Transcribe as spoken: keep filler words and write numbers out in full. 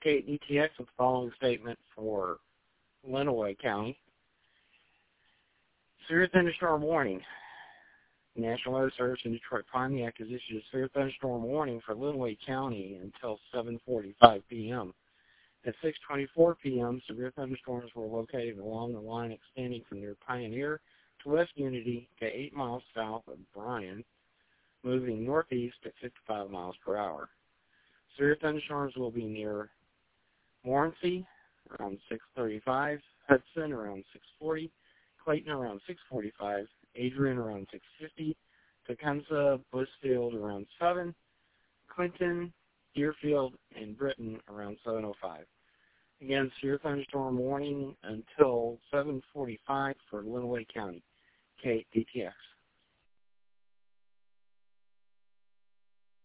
K eight D T X with the following statement for Lenawee County. Severe thunderstorm warning. National Weather Service in Detroit Pontiac has issued a severe thunderstorm warning for Lenawee County until seven forty-five p.m. At six twenty-four p.m., severe thunderstorms were located along the line extending from near Pioneer to West Unity to eight miles south of Bryan, moving northeast at fifty-five miles per hour. Severe thunderstorms will be near Morenci around six thirty-five, Hudson around six forty, Clayton around six forty-five, Adrian around six fifty, Tecumseh, Bushfield around seven, Clinton, Deerfield, and Britain around seven oh five. Again, severe thunderstorm warning until seven forty-five for Lenawee County. K eight D T X.